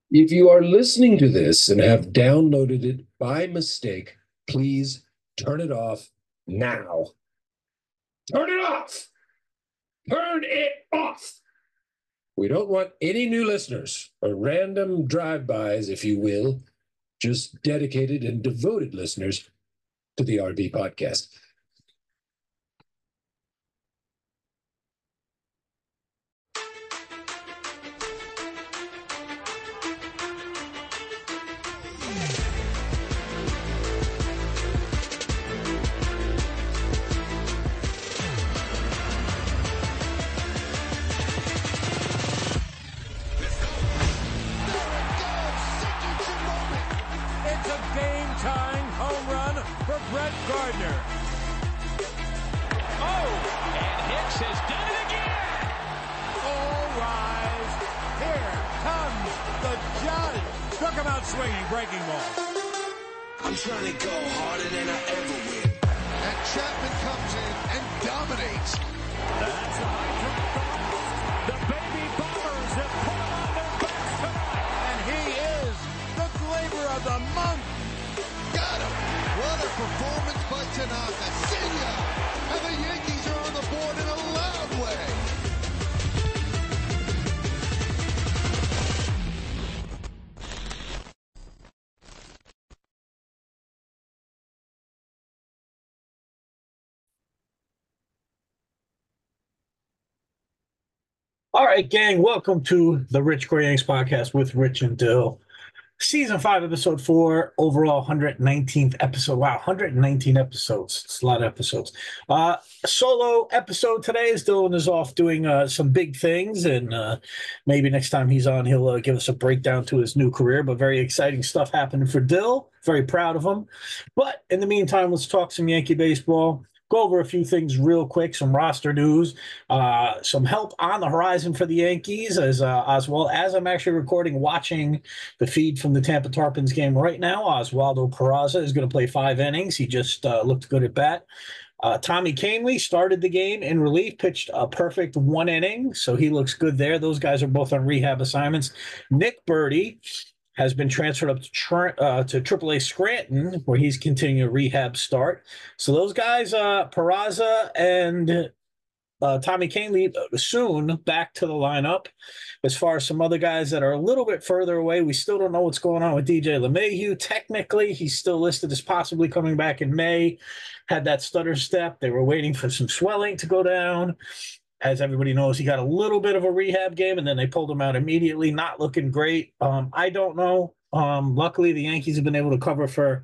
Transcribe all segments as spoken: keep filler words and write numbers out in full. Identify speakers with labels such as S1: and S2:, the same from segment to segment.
S1: If you are listening to this and have downloaded it by mistake, please turn it off now. Turn it off! Turn it off! We don't want any new listeners or random drive-bys, if you will, just dedicated and devoted listeners to the R B podcast.
S2: All right, gang, welcome to the Rich Core Yanks podcast with Rich and Dill. Season five, episode four, overall one hundred nineteenth episode. Wow, one hundred nineteen episodes. It's a lot of episodes. Uh, solo episode today is Dylan is off doing uh, some big things, and uh, maybe next time he's on, he'll uh, give us a breakdown to his new career, but very exciting stuff happening for Dill. Very proud of him. But in the meantime, let's talk some Yankee baseball. Go over a few things real quick, some roster news, uh, some help on the horizon for the Yankees, as uh, as well as I'm actually recording, watching the feed from the Tampa Tarpons game right now. Oswaldo Peraza is going to play five innings. He just uh, looked good at bat. Uh, Tommy Kahnle started the game in relief, pitched a perfect one inning, so he looks good there. Those guys are both on rehab assignments. Nick Burdi has been transferred up to, uh, to triple A Scranton, where he's continuing a rehab start. So those guys, uh, Peraza and uh, Tommy Kahnle, soon back to the lineup. As far as some other guys that are a little bit further away, we still don't know what's going on with D J LeMahieu. Technically, he's still listed as possibly coming back in May. Had that stutter step. They were waiting for some swelling to go down. As everybody knows, he got a little bit of a rehab game, and then they pulled him out immediately. Not looking great. Um, I don't know. Um, luckily, the Yankees have been able to cover for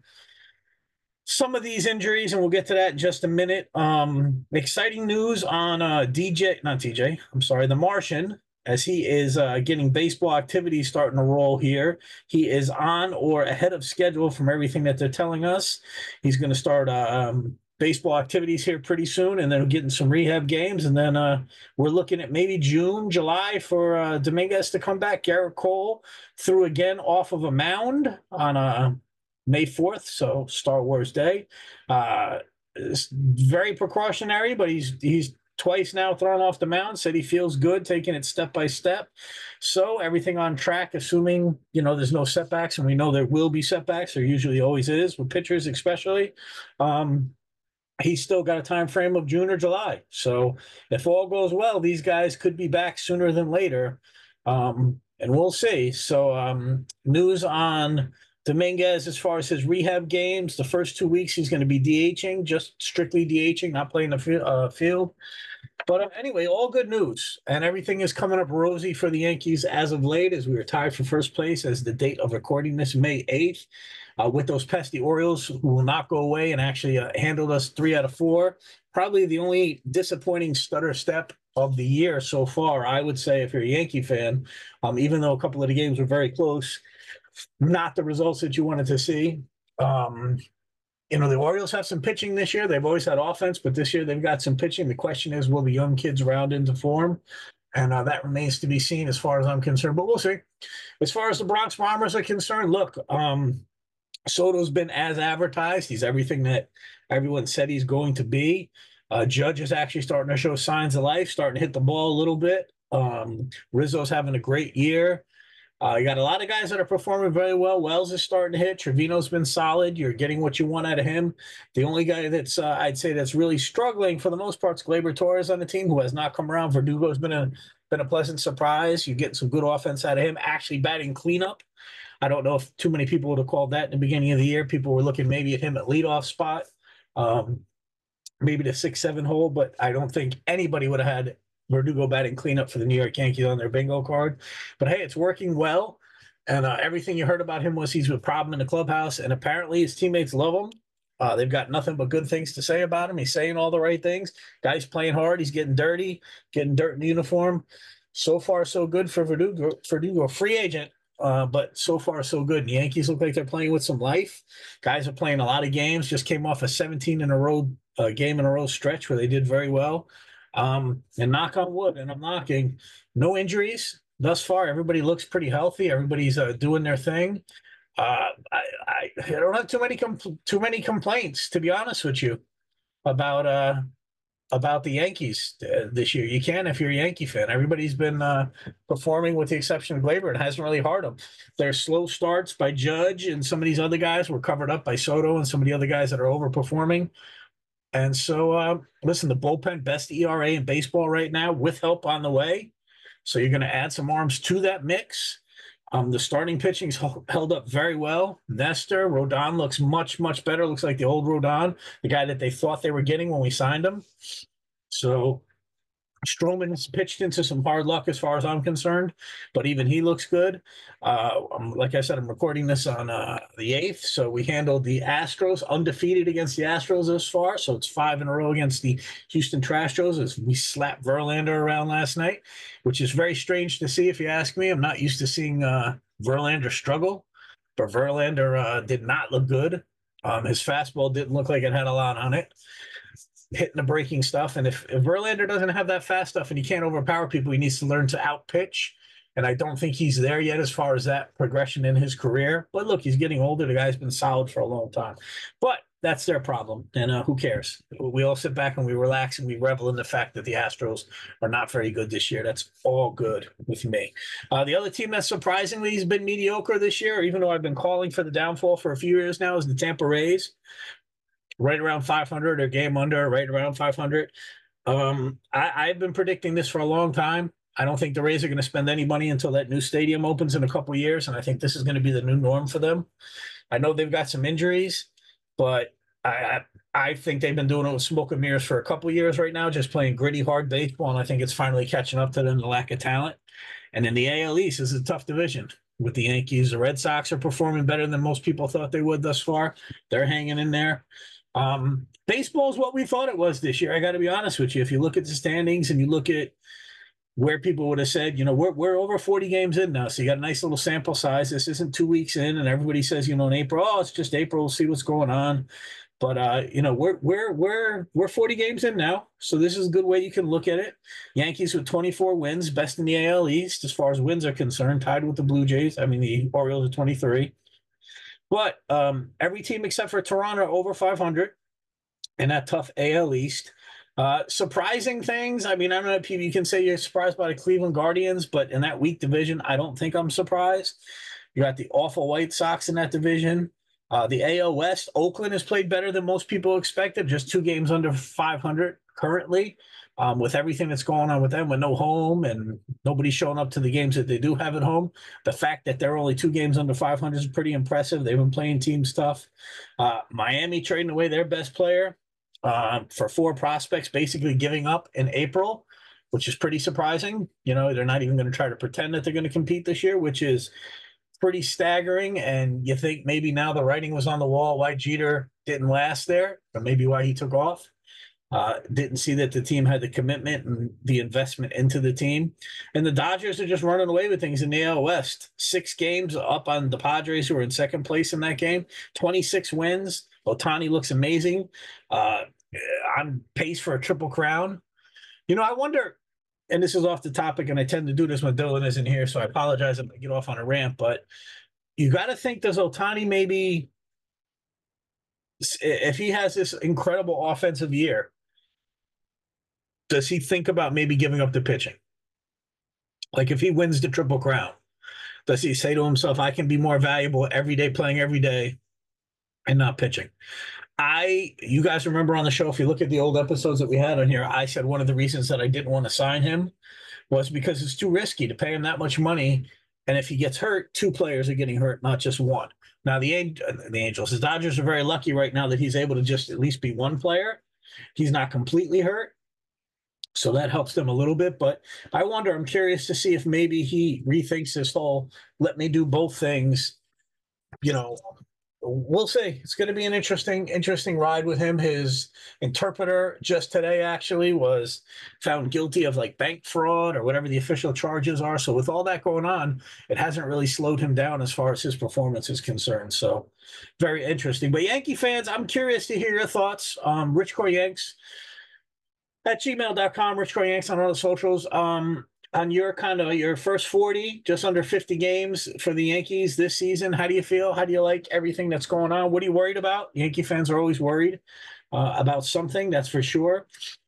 S2: some of these injuries, and we'll get to that in just a minute. Um, exciting news on uh, D J, not D J, I'm sorry, the Martian, as he is uh, getting baseball activity starting to roll here. He is on or ahead of schedule from everything that they're telling us. He's going to start uh, um, baseball activities here pretty soon, and then getting some rehab games. And then uh, we're looking at maybe June, July for uh, Dominguez to come back. Garrett Cole threw again off of a mound on a May fourth, so Star Wars Day. Uh, it's very precautionary, but he's he's twice now thrown off the mound, said he feels good, taking it step by step. So everything on track, assuming, you know, there's no setbacks, and we know there will be setbacks. There usually always is, with pitchers especially. Um, he's still got a time frame of June or July. So if all goes well, these guys could be back sooner than later. Um, and we'll see. So um, news on Dominguez as far as his rehab games. The first two weeks he's going to be DHing, just strictly DHing, not playing the uh, field. But uh, anyway, all good news. And everything is coming up rosy for the Yankees as of late, as we are tied for first place as the date of recording this, May eighth. Uh, with those pesky Orioles who will not go away and actually uh, handled us three out of four. Probably the only disappointing stutter step of the year so far, I would say, if you're a Yankee fan, um, even though a couple of the games were very close, not the results that you wanted to see. Um, you know, the Orioles have some pitching this year. They've always had offense, but this year they've got some pitching. The question is, will the young kids round into form? And uh, that remains to be seen as far as I'm concerned, but we'll see. As far as the Bronx Bombers are concerned, look, um, Soto's been as advertised. He's everything that everyone said he's going to be. Uh, Judge is actually starting to show signs of life, starting to hit the ball a little bit. Um, Rizzo's having a great year. Uh, you got a lot of guys that are performing very well. Wells is starting to hit. Trevino's been solid. You're getting what you want out of him. The only guy that's uh, I'd say that's really struggling for the most part is Gleyber Torres on the team, who has not come around. Verdugo's been a been a pleasant surprise. You're getting some good offense out of him. Actually batting cleanup. I don't know if too many people would have called that in the beginning of the year. People were looking maybe at him at leadoff spot, um, maybe the six seven hole, but I don't think anybody would have had Verdugo batting cleanup for the New York Yankees on their bingo card. But hey, it's working well. And uh, everything you heard about him was he's a problem in the clubhouse. And apparently his teammates love him. Uh, they've got nothing but good things to say about him. He's saying all the right things. Guy's playing hard. He's getting dirty, getting dirt in the uniform. So far, so good for Verdugo. Verdugo, free agent, uh, but so far, so good. And the Yankees look like they're playing with some life. Guys are playing a lot of games. Just came off a seventeen in a row uh, game in a row stretch where they did very well. Um, and knock on wood, and I'm knocking, no injuries thus far. Everybody looks pretty healthy. Everybody's uh, doing their thing. Uh, I, I, I don't have too many compl- too many complaints, to be honest with you, about uh, about the Yankees uh, this year. You can if you're a Yankee fan. Everybody's been uh, performing, with the exception of Gleyber. It hasn't really hurt them. Their slow starts by Judge and some of these other guys were covered up by Soto and some of the other guys that are overperforming. And so, uh, listen, the bullpen, best E R A in baseball right now, with help on the way. So you're going to add some arms to that mix. Um, the starting pitching's held up very well. Nestor, Rodon looks much, much better. Looks like the old Rodon, the guy that they thought they were getting when we signed him. So Stroman has pitched into some hard luck as far as I'm concerned, but even he looks good. Uh, um, like I said, I'm recording this on uh, the eighth, so we handled the Astros, undefeated against the Astros this far, so it's five in a row against the Houston Trastros as we slapped Verlander around last night, which is very strange to see if you ask me. I'm not used to seeing uh, Verlander struggle, but Verlander uh, did not look good. Um, his fastball didn't look like it had a lot on it. Hitting the breaking stuff. And if, if Verlander doesn't have that fast stuff and he can't overpower people, he needs to learn to outpitch. And I don't think he's there yet as far as that progression in his career. But look, he's getting older. The guy's been solid for a long time. But that's their problem. And uh, who cares? We all sit back and we relax and we revel in the fact that the Astros are not very good this year. That's all good with me. Uh, the other team that surprisingly has been mediocre this year, even though I've been calling for the downfall for a few years now, is the Tampa Rays. Right around five hundred, or game under, right around five hundred. Um, I, I've been predicting this for a long time. I don't think the Rays are going to spend any money until that new stadium opens in a couple of years, and I think this is going to be the new norm for them. I know they've got some injuries, but I, I, I think they've been doing it with smoke and mirrors for a couple of years right now, just playing gritty, hard baseball, and I think it's finally catching up to them, the lack of talent. And in the A L East, this is a tough division. With the Yankees, the Red Sox are performing better than most people thought they would thus far. They're hanging in there. Um, baseball is what we thought it was this year. I got to be honest with you. If you look at the standings and you look at where people would have said, you know, we're we're over forty games in now, so you got a nice little sample size. This isn't two weeks in, and everybody says, you know, in April, oh, it's just April. We'll see what's going on. But uh, you know, we're we're we're we're forty games in now, so this is a good way you can look at it. Yankees with twenty-four wins, best in the A L East as far as wins are concerned, tied with the Blue Jays. I mean, the Orioles are twenty-three. But um, every team except for Toronto over five hundred in that tough A L East. Uh, surprising things. I mean, I don't know if you can say you're surprised by the Cleveland Guardians, but in that weak division, I don't think I'm surprised. You got the awful White Sox in that division. Uh, the A L West, Oakland has played better than most people expected, just two games under five hundred currently. Um, with everything that's going on with them, with no home and nobody showing up to the games that they do have at home, the fact that they're only two games under five hundred is pretty impressive. They've been playing team stuff. Uh, Miami trading away their best player uh, for four prospects, basically giving up in April, which is pretty surprising. You know, they're not even going to try to pretend that they're going to compete this year, which is pretty staggering. And you think maybe now the writing was on the wall why Jeter didn't last there, or maybe why he took off. Uh, didn't see that the team had the commitment and the investment into the team. And the Dodgers are just running away with things in the A L West. Six games up on the Padres, who are in second place in that game. twenty-six wins. Ohtani looks amazing. Uh, on pace for a triple crown. You know, I wonder, and this is off the topic, and I tend to do this when Dylan isn't here, so I apologize if I get off on a rant, but you got to think, does Ohtani maybe, if he has this incredible offensive year, does he think about maybe giving up the pitching? Like if he wins the triple crown, Does he say to himself, I can be more valuable every day, playing every day and not pitching? I, you guys remember on the show, if you look at the old episodes that we had on here, I said one of the reasons that I didn't want to sign him was because it's too risky to pay him that much money. And if he gets hurt, two players are getting hurt, not just one. Now, the, the Angels, the Dodgers are very lucky right now that he's able to just at least be one player. He's not completely hurt. So that helps them a little bit. But I wonder, I'm curious to see if maybe he rethinks this whole let me do both things. You know, we'll see. It's going to be an interesting, interesting ride with him. His interpreter just today actually was found guilty of like bank fraud or whatever the official charges are. So with all that going on, it hasn't really slowed him down as far as his performance is concerned. So very interesting. But Yankee fans, I'm curious to hear your thoughts. Um, Rich Core Yanks at gmail dot com, Rich Core Yanks on all the socials. Um, on your kind of your first forty, just under fifty games for the Yankees this season, how do you feel? How do you like everything that's going on? What are you worried about? Yankee fans are always worried uh, about something, that's for sure.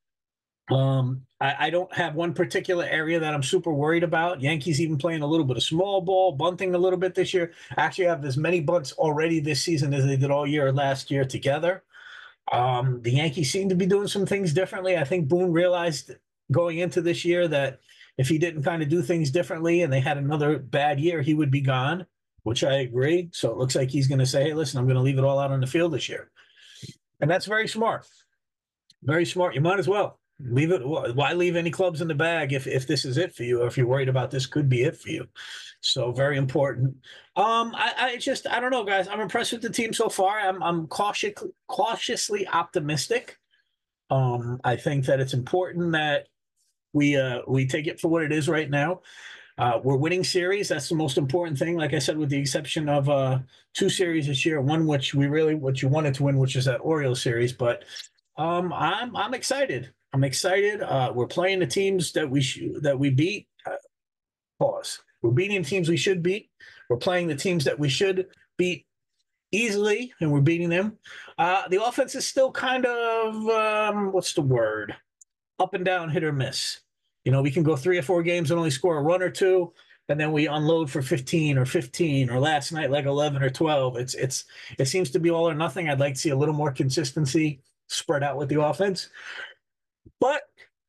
S2: Um, I, I don't have one particular area that I'm super worried about. Yankees even playing a little bit of small ball, bunting a little bit this year. Actually, have as many bunts already this season as they did all year last year together. Um, the Yankees seem to be doing some things differently. I think Boone realized going into this year that if he didn't kind of do things differently and they had another bad year, he would be gone, which I agree. So it looks like he's going to say, hey, listen, I'm going to leave it all out on the field this year. And that's very smart. Very smart. You might as well leave it. Why leave any clubs in the bag if, if this is it for you, or if you're worried about this could be it for you? So very important. Um, I, I just, I don't know, guys. I'm impressed with the team so far. I'm, I'm cautious, cautiously optimistic. Um, I think that it's important that we, uh, we take it for what it is right now. Uh, we're winning series. That's the most important thing. Like I said, with the exception of uh, two series this year, one which we really, what you wanted to win, which is that Orioles series. But um, I'm, I'm excited. I'm excited. Uh, we're playing the teams that we sh- that we beat. Uh, pause. We're beating teams we should beat. We're playing the teams that we should beat easily, and we're beating them. Uh, the offense is still kind of, um, what's the word? Up and down, hit or miss. You know, we can go three or four games and only score a run or two, and then we unload for fifteen or fifteen, or last night like eleven or twelve. It's it's it seems to be all or nothing. I'd like to see a little more consistency spread out with the offense. But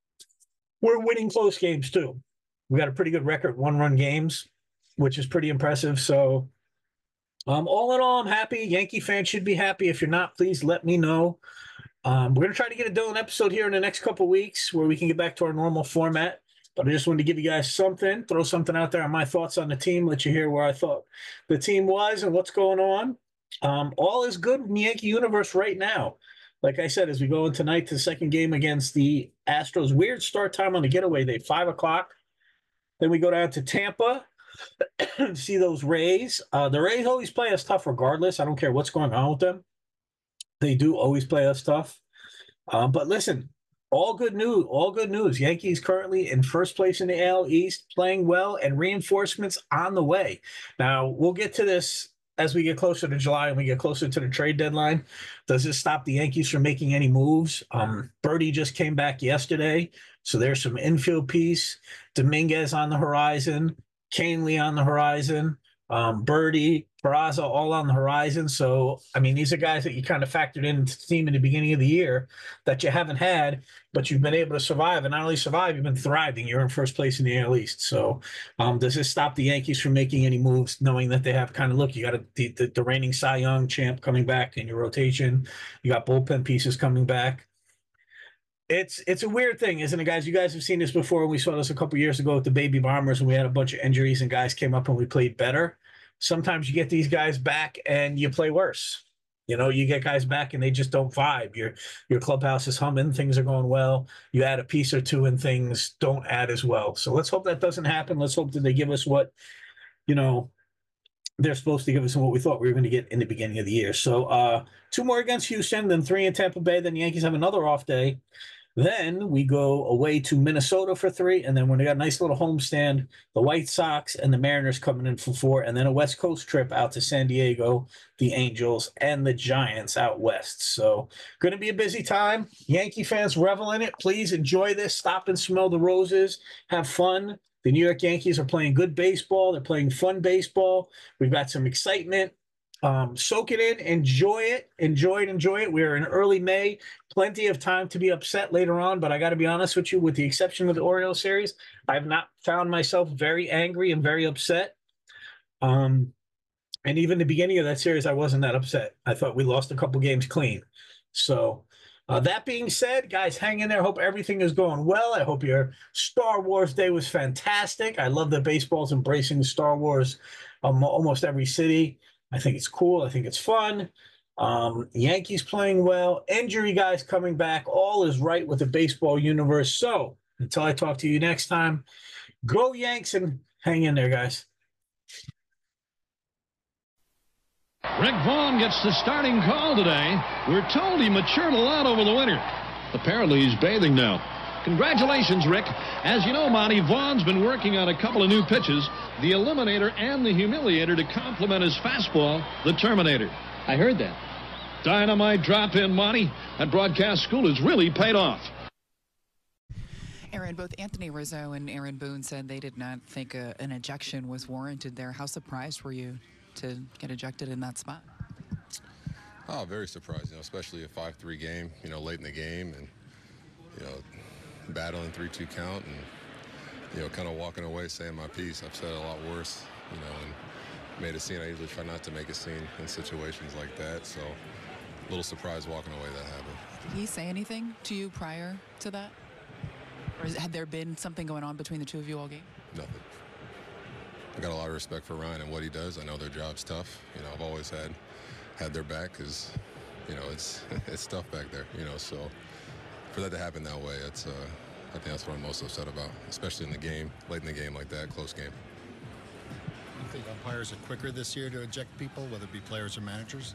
S2: we're winning close games too. We got a pretty good record, one-run games, which is pretty impressive. So um, all in all, I'm happy. Yankee fans should be happy. If you're not, please let me know. Um, we're going to try to get a Dylan episode here in the next couple of weeks where we can get back to our normal format. But I just wanted to give you guys something, throw something out there on my thoughts on the team, let you hear where I thought the team was and what's going on. Um, all is good in the Yankee universe right now. Like I said, as we go in tonight to the second game against the Astros, weird start time on the getaway day, five o'clock. Then we go down to Tampa, see those Rays. Uh, the Rays always play us tough regardless. I don't care what's going on with them. They do always play us tough. Uh, but listen, all good news, all good news. Yankees currently in first place in the A L East, playing well, and reinforcements on the way. Now, we'll get to this as we get closer to July and we get closer to the trade deadline. Does this stop the Yankees from making any moves? Um, Birdie just came back yesterday, so there's some infield piece. Dominguez on the horizon, Canely on the horizon, um, Birdie, Peraza all on the horizon. So, I mean, these are guys that you kind of factored into the team in the beginning of the year that you haven't had, but you've been able to survive. And not only survive, you've been thriving. You're in first place in the A L East. So um, does this stop the Yankees from making any moves, knowing that they have kind of, look, you got a, the, the, the reigning Cy Young champ coming back in your rotation. You got bullpen pieces coming back. It's it's a weird thing, isn't it, guys? You guys have seen this before. We saw this a couple years ago with the Baby Bombers, and we had a bunch of injuries, and guys came up and we played better. Sometimes you get these guys back and you play worse. You know, you get guys back and they just don't vibe. Your your clubhouse is humming, things are going well. You add a piece or two and things don't add as well. So let's hope that doesn't happen. Let's hope that they give us what, you know, they're supposed to give us and what we thought we were going to get in the beginning of the year. So uh, two more against Houston, then three in Tampa Bay. Then the Yankees have another off day. Then we go away to Minnesota for three, and then when we got a nice little homestand, the White Sox and the Mariners coming in for four, and then a West Coast trip out to San Diego, the Angels, and the Giants out west. So going to be a busy time. Yankee fans, revel in it. Please enjoy this. Stop and smell the roses. Have fun. The New York Yankees are playing good baseball. They're playing fun baseball. We've got some excitement. Um, soak it in, enjoy it, enjoy it, enjoy it. We're in early May, plenty of time to be upset later on, but I got to be honest with you, with the exception of the Orioles series, I've not found myself very angry and very upset. Um, and even the beginning of that series, I wasn't that upset. I thought we lost a couple games clean. So uh, that being said, guys, hang in there. Hope everything is going well. I hope your Star Wars day was fantastic. I love that baseball's embracing Star Wars um, almost every city. I think it's cool. I think it's fun. Um, Yankees playing well. Injury guys coming back. All is right with the baseball universe. So until I talk to you next time, go Yanks and hang in there, guys.
S3: Rick Vaughn gets the starting call today. We're told he matured a lot over the winter. Apparently he's bathing now. Congratulations, Rick. As you know, Monty, Vaughn's been working on a couple of new pitches, the Eliminator and the Humiliator, to complement his fastball, the Terminator.
S4: I heard that.
S3: Dynamite drop in, Monty. That broadcast school has really paid off.
S5: Aaron, both Anthony Rizzo and Aaron Boone said they did not think a, an ejection was warranted there. How surprised were you to get ejected in that spot?
S6: Oh, very surprised, you know, especially a five three game, you know, late in the game, and, you know, battling three two count and, you know, kind of walking away saying my piece. I've said it a lot worse, you know, and made a scene. I usually try not to make a scene in situations like that, so a little surprised walking away that happened.
S5: Did he say anything to you prior to that? Or had there been something going on between the two of you all game?
S6: Nothing. I got a lot of respect for Ryan and what he does. I know their job's tough. You know, I've always had had their back because, you know, it's it's tough back there, you know, so for that to happen that way, it's, uh, I think that's what I'm most upset about, especially in the game, late in the game like that, close game.
S7: You think umpires are quicker this year to eject people, whether it be players or managers?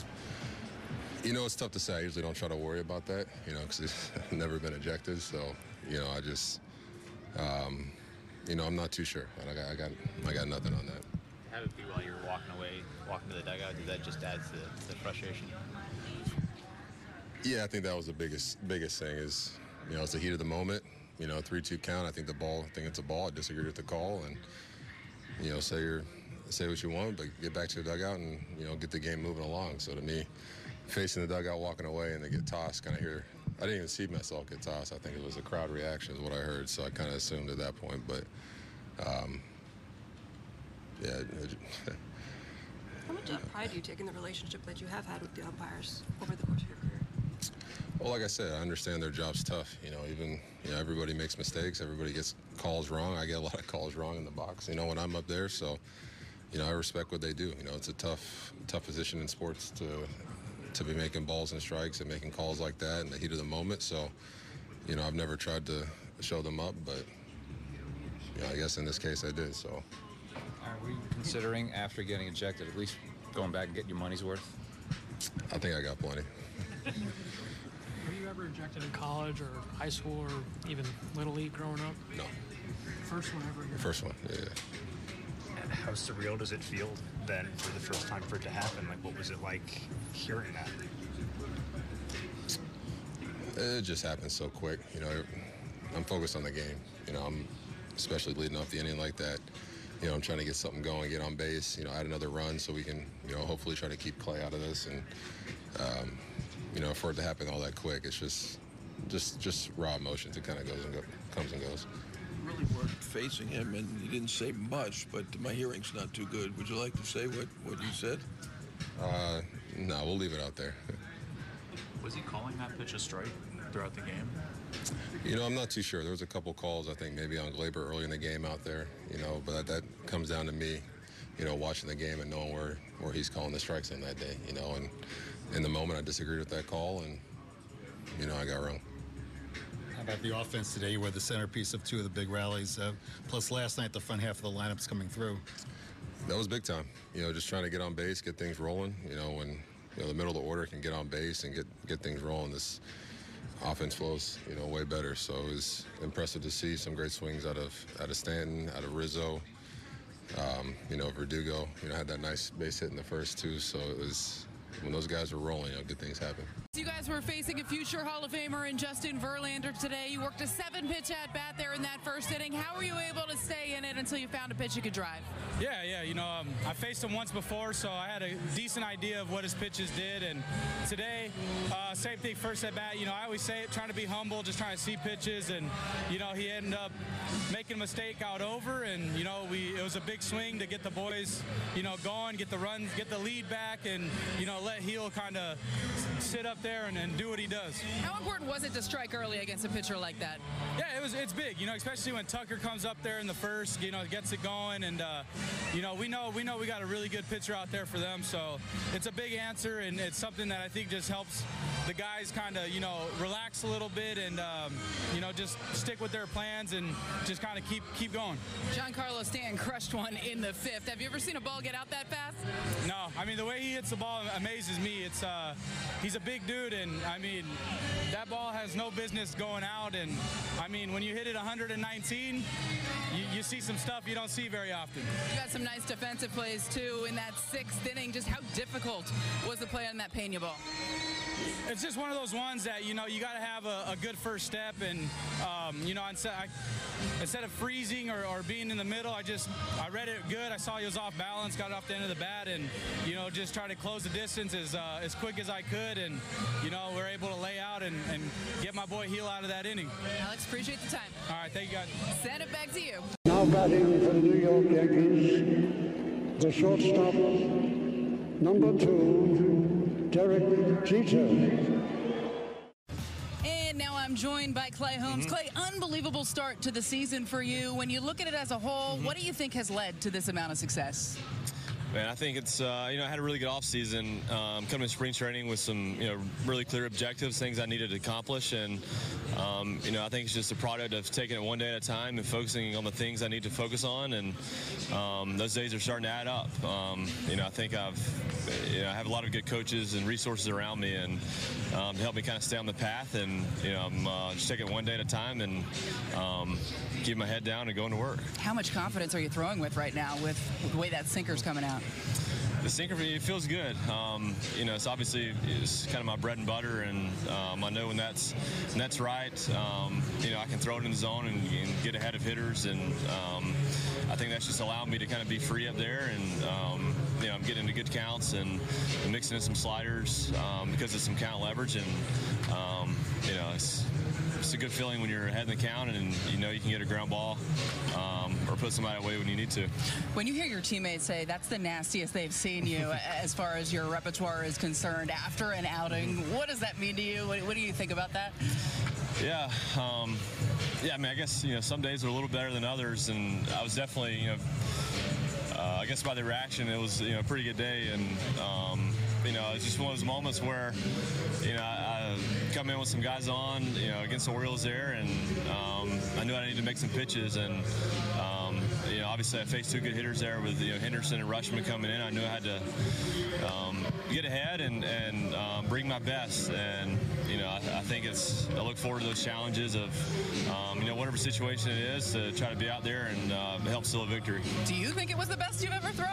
S6: You know, it's tough to say. I usually don't try to worry about that, you know, because it's never been ejected. So, you know, I just, um, you know, I'm not too sure. I got, I got, I got nothing on that.
S4: How did it be while you were walking away, walking to the dugout? Did that just add to the, the frustration?
S6: Yeah, I think that was the biggest, biggest thing is, you know, it's the heat of the moment. You know, three two count. I think the ball, I think it's a ball. I disagree with the call, and, you know, say you're, say what you want, but get back to the dugout and, you know, get the game moving along. So to me, facing the dugout, walking away, and they get tossed, kind of hear, I didn't even see myself get tossed. I think it was a crowd reaction is what I heard, so I kind of assumed at that point, but, um, yeah.
S8: How much uh, pride do you take in the relationship that you have had with the umpires over the course of your career?
S6: Well, like I said, I understand their job's tough. You know, even, you know, everybody makes mistakes. Everybody gets calls wrong. I get a lot of calls wrong in the box, you know, when I'm up there. So, you know, I respect what they do. You know, it's a tough, tough position in sports to to be making balls and strikes and making calls like that in the heat of the moment. So, you know, I've never tried to show them up, but, you know, I guess in this case I did, so.
S9: Are we considering, after getting ejected, at least going back and getting your money's worth?
S6: I think I got plenty.
S10: Were you ever ejected in college or high school or even Little League growing up?
S6: No.
S10: First one ever?
S6: First one, yeah, yeah.
S11: How surreal does it feel then for the first time for it to happen? Like, what was it like hearing that?
S6: It just happened so quick. You know, I'm focused on the game. You know, I'm especially leading off the inning like that. You know, I'm trying to get something going, get on base, you know, add another run so we can, you know, hopefully try to keep Clay out of this. And, um, you know, for it to happen all that quick, it's just, just, just raw emotions. It kind of goes and go, comes and goes.
S12: Really weren't facing him, and he didn't say much, but my hearing's not too good. Would you like to say what, what you said?
S6: Uh, no, we'll leave it out there.
S11: Was he calling that pitch a strike throughout the game?
S6: You know, I'm not too sure. There was a couple calls, I think, maybe on Glaber early in the game out there, you know, but that, that comes down to me, you know, watching the game and knowing where, where he's calling the strikes on that day, you know, and in the moment I disagreed with that call, and, you know, I got wrong.
S7: How about the offense today? You were the centerpiece of two of the big rallies. Uh, plus, last night, the front half of the lineup's coming through.
S6: That was big time. You know, just trying to get on base, get things rolling. You know, when you know the middle of the order can get on base and get get things rolling, this offense flows, you know, way better. So it was impressive to see some great swings out of out of Stanton, out of Rizzo. Um, you know, Verdugo, you know, had that nice base hit in the first two. So it was when those guys were rolling, you know, good things happen.
S5: You guys were facing a future Hall of Famer in Justin Verlander today. You worked a seven-pitch at-bat there in that first inning. How were you able to stay in it until you found a pitch you could drive?
S13: Yeah, yeah. You know, um, I faced him once before, so I had a decent idea of what his pitches did. And today, uh, same thing, first at-bat. You know, I always say it, trying to be humble, just trying to see pitches. And, you know, he ended up making a mistake out over. And, you know, we it was a big swing to get the boys, you know, going, get the run, get the lead back, and, you know, let Heel kind of sit up there and, and do what he does.
S5: How important was it to strike early against a pitcher like that?
S13: Yeah, it was. It's big, you know, especially when Tucker comes up there in the first, you know, gets it going, and uh, you know, we know we know we got a really good pitcher out there for them, so it's a big answer, and it's something that I think just helps the guys kind of, you know, relax a little bit and um, you know, just stick with their plans and just kind of keep keep going.
S5: Giancarlo Stanton crushed one in the fifth. Have you ever seen a ball get out that fast?
S13: No, I mean, the way he hits the ball amazes me. It's uh, he's a big dude, and I mean, that ball has no business going out. And I mean, when you hit it one hundred nineteen, you, you see some stuff you don't see very often.
S5: You got some nice defensive plays too in that sixth inning. Just how difficult was the play on that Pena ball?
S13: It's just one of those ones that, you know, you got to have a, a good first step, and um, you know, instead, I, instead of freezing or, or being in the middle, I just I read it good. I saw he was off balance, got it off the end of the bat, and you know, just try to close the distance as uh, as quick as I could, and you know, we're able to lay out and, and get my boy Heel out of that inning.
S5: Alex, appreciate the time.
S13: All right, thank you guys.
S5: Send it back to you.
S14: Now batting for the New York Yankees, the shortstop, number two, Derek Jeter.
S5: And now I'm joined by Clay Holmes. Mm-hmm. Clay, unbelievable start to the season for you. When you look at it as a whole, mm-hmm. what do you think has led to this amount of success?
S15: Man, I think it's, uh, you know, I had a really good offseason, um, coming to spring training with some, you know, really clear objectives, things I needed to accomplish. And, um, you know, I think it's just a product of taking it one day at a time and focusing on the things I need to focus on. And um, those days are starting to add up. Um, you know, I think I've, you know, I have a lot of good coaches and resources around me, and um, to help me kind of stay on the path. And, you know, I'm uh, just taking it one day at a time and um, keep my head down and going to work.
S5: How much confidence are you throwing with right now with, with the way that sinker's coming out?
S15: The sinker, it feels good. Um, you know, it's obviously it's kind of my bread and butter, and um, I know when that's when that's right. Um, you know, I can throw it in the zone and, and get ahead of hitters, and um, I think that's just allowed me to kind of be free up there. And um, you know, I'm getting into good counts and mixing in some sliders um, because of some count leverage, and um, you know, it's. It's a good feeling when you're ahead in the count and you know you can get a ground ball um, or put somebody away when you need to.
S5: When you hear your teammates say that's the nastiest they've seen you as far as your repertoire is concerned after an outing, what does that mean to you? What, what do you think about that?
S15: Yeah, um, yeah. I mean, I guess you know some days are a little better than others, and I was definitely you know. Uh, I guess by the reaction, it was you know a pretty good day, and um, you know it's just one of those moments where you know I, I come in with some guys on you know against the Orioles there, and um, I knew I needed to make some pitches, and um, you know obviously I faced two good hitters there with you know Henderson and Rushman coming in. I knew I had to um, get ahead and and um, bring my best, and you know I, I think it's I look forward to those challenges of um, you know whatever situation it is to try to be out there and uh, help seal a victory.
S5: Do you think it was the best you've ever thrown?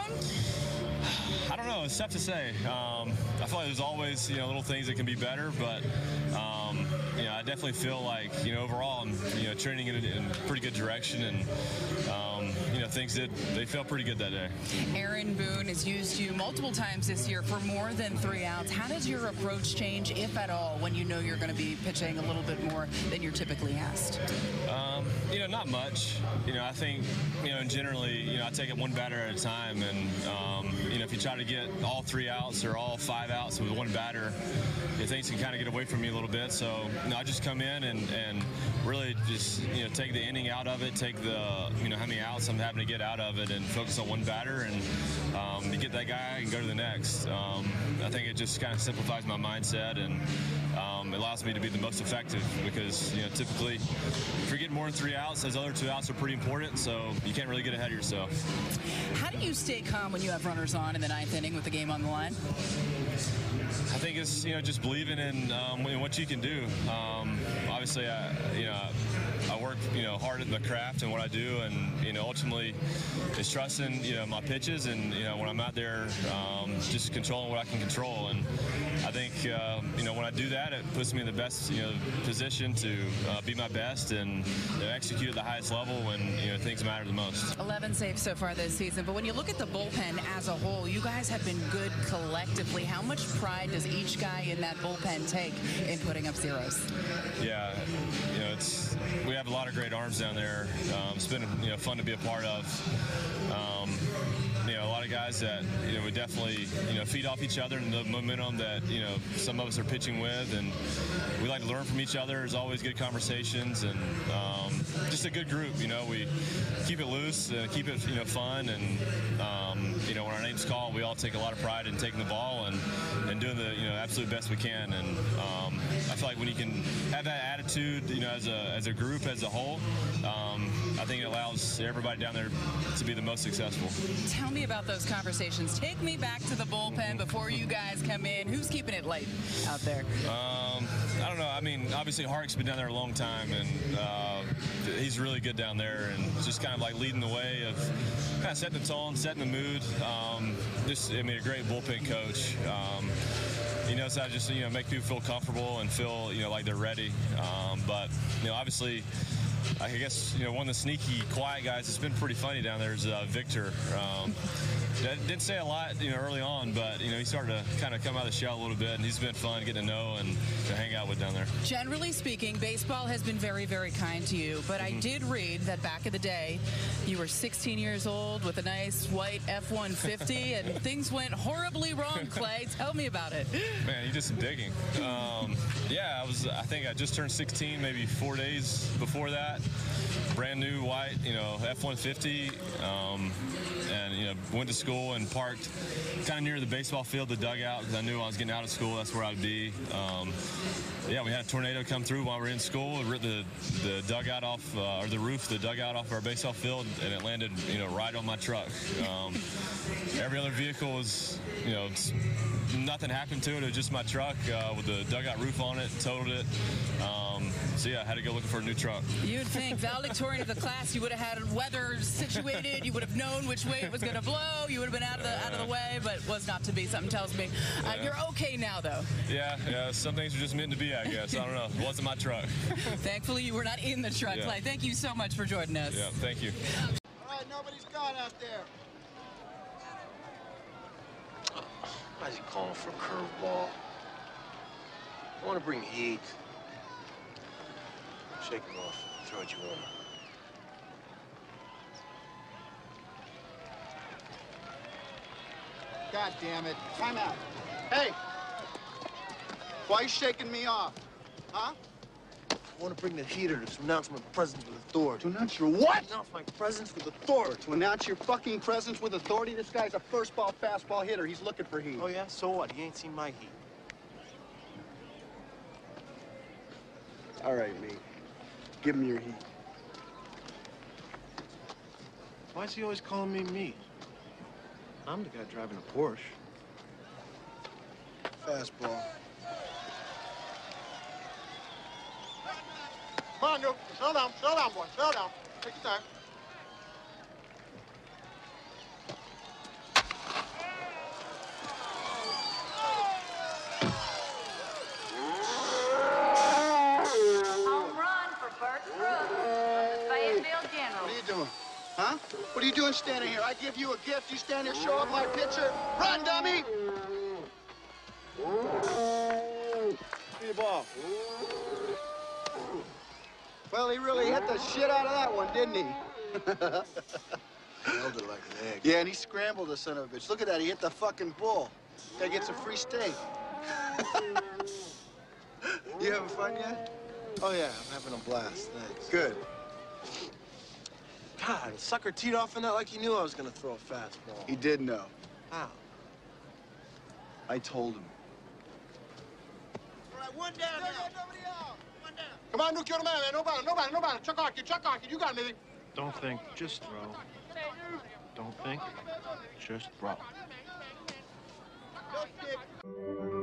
S15: I don't know. It's tough to say. Um, I feel like there's always, you know, little things that can be better, but, um, you know, I definitely feel like, you know, overall I'm, you know, trending in a, in a pretty good direction, and, um, you know, things did, they felt pretty good that day.
S5: Aaron Boone has used you multiple times this year for more than three outs. How does your approach change, if at all, when you know you're going to be pitching a little bit more than you're typically asked?
S15: Um, you know, not much. You know, I think, you know, generally, you know, I take it one batter at a time, and, um, you know, if you try to get all three outs or all five outs with one batter, things can kind of get away from me a little bit. So, you know, I just come in and, and really just, you know, take the inning out of it, take the, you know, how many outs I'm having to get out of it, and focus on one batter, and um, you get that guy and go to the next. Um, I think it just kind of simplifies my mindset, and um, it allows me to be the most effective, because, you know, typically if you're getting more than three outs, those other two outs are pretty important, so you can't really get ahead of yourself.
S5: How do you stay calm when you have runners on in the ninth inning with the game on the line?
S15: I think it's, you know, just believing in, um, in what you can do. Um, obviously, I, you know, I work, you know, hard in the craft and what I do, and you know, ultimately, it's trusting, you know, my pitches, and you know, when I'm out there, um, just controlling what I can control. And I think, uh, you know, when I do that, it puts me in the best, you know, position to uh, be my best and you know, execute at the highest level when you know things matter the most.
S5: eleven saves so far this season, but when you look at the bullpen as a whole, you guys have been good collectively. How much pride does each guy in that bullpen take in putting up zeros?
S15: Yeah, you know, it's we have a lot of great arms down there. Um, it's been you know fun to be a part of. Um, you know, a lot of guys that you know we definitely you know feed off each other and the momentum that you know some of us are pitching with, and we like to learn from each other. There's always good conversations, and um, just a good group. You know, we keep it loose, uh, keep it you know fun, and um, you know when our name's called, we all take a lot of pride in taking the ball and and doing the you know absolute best we can. And um, I feel like when you can have that attitude, you know, as a as a group as a whole, um, I think it allows everybody down there to be the most successful.
S5: Tell me about those conversations. Take me back to the bullpen before you guys come in. Who's keeping it light out there?
S15: Um, I don't know. I mean, obviously Hark's been down there a long time, and uh, he's really good down there, and just kind of like leading the way of kind of setting the tone, setting the mood. Um, just, I mean, a great bullpen coach. Um, He knows how to just you know make people feel comfortable and feel you know like they're ready. Um, but you know, obviously, I guess you know one of the sneaky, quiet guys. It's been pretty funny down there is uh, Victor. Um, didn't say a lot, you know, early on, but you know he started to kind of come out of the shell a little bit, and he's been fun getting to know and to hang out with down there.
S5: Generally speaking, baseball has been very, very kind to you. But mm-hmm. I did read that back in the day, you were sixteen years old with a nice white F one fifty, and things went horribly wrong. Clay, tell me about it.
S15: Man, you did some digging. Um, yeah, I was. I think I just turned sixteen, maybe four days before that. Brand new white, you know, F one fifty, um, and you know, went to school and parked kind of near the baseball field, the dugout, because I knew I was getting out of school. That's where I'd be. Um, yeah, we had a tornado come through while we were in school. It ripped the the dugout off, uh, or the roof, the dugout off our baseball field, and it landed, you know, right on my truck. Um, every other vehicle was, you know, nothing happened to it. It was just my truck uh, with the dugout roof on it, totaled it. Um, so yeah, I had to go looking for a new truck.
S5: You'd think valedictorian of the class, you would have had weather situated, you would have known which way it was going to blow, you would have been out of the out of the way, but was not to be. Something tells me. Uh,
S15: yeah.
S5: You're okay now, though.
S15: Yeah, yeah. Some things are just meant to be, I guess. I don't know. It wasn't my truck.
S5: Thankfully, you were not in the truck,
S15: yeah.
S5: Clay. Thank you so much for joining us.
S15: Yeah, thank you.
S16: All right, nobody's gone out there.
S17: Why is he calling for a curveball? I want to bring heat. Shake him off. Throw what you want.
S16: God damn it. Time out. Hey! Why are you shaking me off? Huh?
S17: I want to bring the heater to announce my presence with authority.
S16: To announce your what?
S17: To announce my presence with authority.
S16: To announce your fucking presence with authority? This guy's a first ball fastball hitter. He's looking for heat.
S17: Oh, yeah? So what? He ain't seen my heat.
S16: All right, me. Give him your heat.
S17: Why is he always calling me me? I'm the guy driving a Porsche.
S16: Fastball. Come on, Duke. Slow down. Slow down, boy. Slow down. Take your time.
S18: Home run for Bert Brooks of the Fayetteville General.
S16: What are you doing? Huh? What are you doing standing here? I give you a gift. You stand here, show up my pitcher. Run, dummy! Give me the ball. Well, he really hit the shit out of that one, didn't he?
S17: Held it like an egg.
S16: Yeah, and he scrambled the son of a bitch. Look at that. He hit the fucking bull. Guy gets a free steak. You having fun yet?
S17: Oh, yeah. I'm having a blast. Thanks.
S16: Good.
S17: God, the sucker teed off in that like he knew I was going to throw a fastball.
S16: He did know.
S17: How?
S16: I told him.
S17: All right, one down now.
S16: Nobody out. One down. Come on, Duke, you're the man, man. Nobody, nobody, nobody. Chuck Arky, Chuck Arky. You got me.
S17: Don't think, just throw. Don't think, just throw.
S16: Just kick.